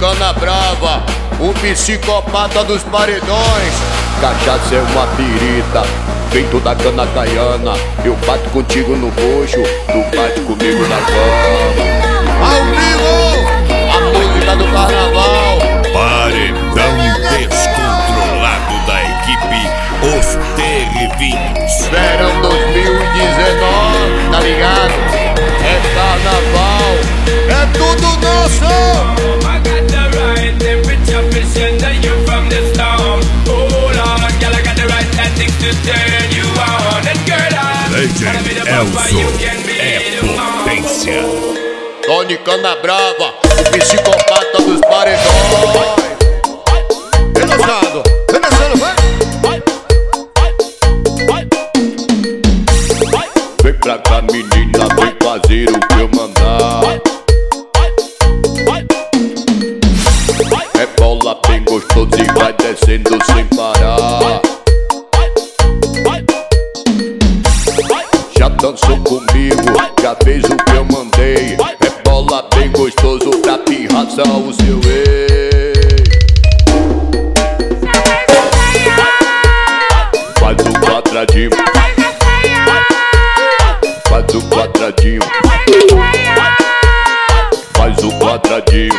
Cana Brava, o psicopata dos paredões. Cachaça é uma pirita, feito da cana caiana. Eu bato contigo no bucho, tu bate comigo na cama. Ao vivo, a música do carnaval. Paredão descontrolado da equipe Os Terrivinhos. Verão 2019, tá ligado? É carnaval, é tudo nosso. Legend Elzo é potência. Tony Cana Brava, o psicopata dos paredões. Vem dançando, vai. Vem pra cá, menina, vem fazer o que eu mandar. É bola bem gostoso e vai descendo sem parar. Já dançou comigo, já fez o que eu mandei. É bola bem gostoso pra pirraçar o seu ex. Faz o quadradinho, faz o quadradinho, faz o quadradinho,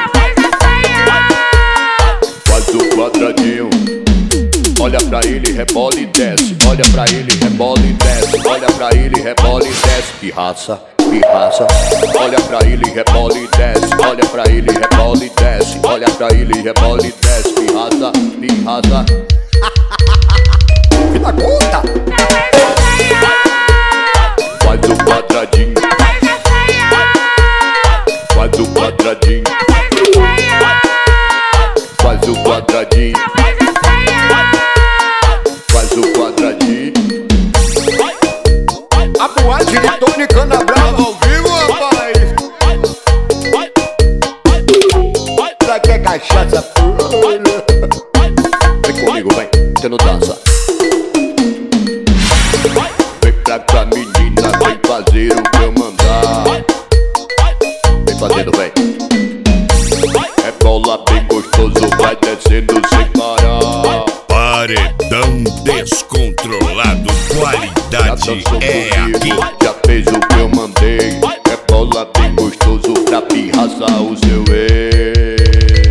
faz o quadradinho. Olha pra ele, rebola e desce. Olha pra ele, rebola e desce. Olha pra ele, rebola e desce. Pirraça, pirraça. Olha pra ele, rebola e desce. Olha pra ele, rebola e desce. Olha pra ele, rebola e desce. Pirraça, pirraça. Que da conta! Faz o quadradinho, faz o quadradinho, faz o quadradinho, faz o quadradinho. A boate de Tony Cana Brava ao vivo, rapaz. Daqui é cachaça pura. Vem comigo, vem, você não dança. Vem pra cá, menina, vem fazer o que eu mandar. Vem fazendo, vem. É bola bem gostoso, vai descendo sem parar. Paredão descontrolado, qualidade é aqui. Já fez o que eu mandei. É bola bem gostoso pra pirraçar o seu ex.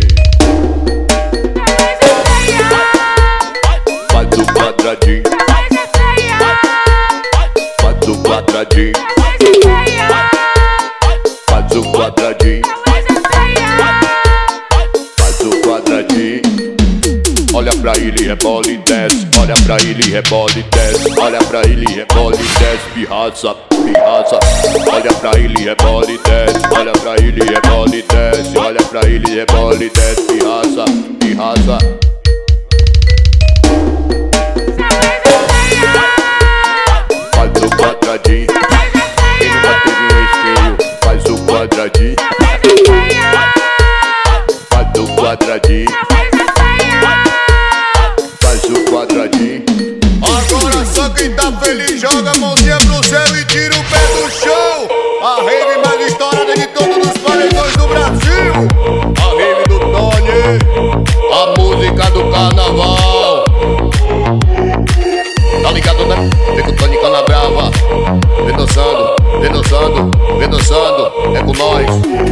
Faz o quadradinho, faz o quadradinho, faz o quadradinho, faz o quadradinho. Olha pra ele, rebola e desce. Olha pra ele, rebola e desce. Olha pra ele, rebola e desce. Pirraça, pirraça. Olha pra ele, rebola e desce. Olha pra ele, rebola e desce. Olha pra ele, rebola e desce. Pirraça, pirraça. Faz o quadradinho. Quem nunca teve um espelho, faz o quadradinho. Faz o quadradinho, faz o quadradinho. Agora só quem tá feliz joga a mãozinha pro céu e tira o pé do chão. A rave mais estourada de todos os paredões do Brasil. A rave do Tony, a música do carnaval. Tá ligado, né? Vem com o Tony Cana Brava. Vem dançando, vem dançando, vem dançando. É com nós.